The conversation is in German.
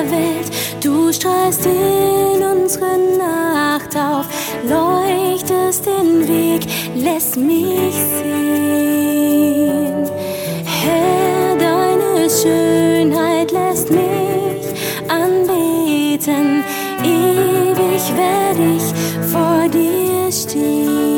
Welt. Du strahlst in unsere Nacht auf, leuchtest den Weg, lässt mich sehen. Herr, deine Schönheit lässt mich anbeten, ewig werde ich vor dir stehen.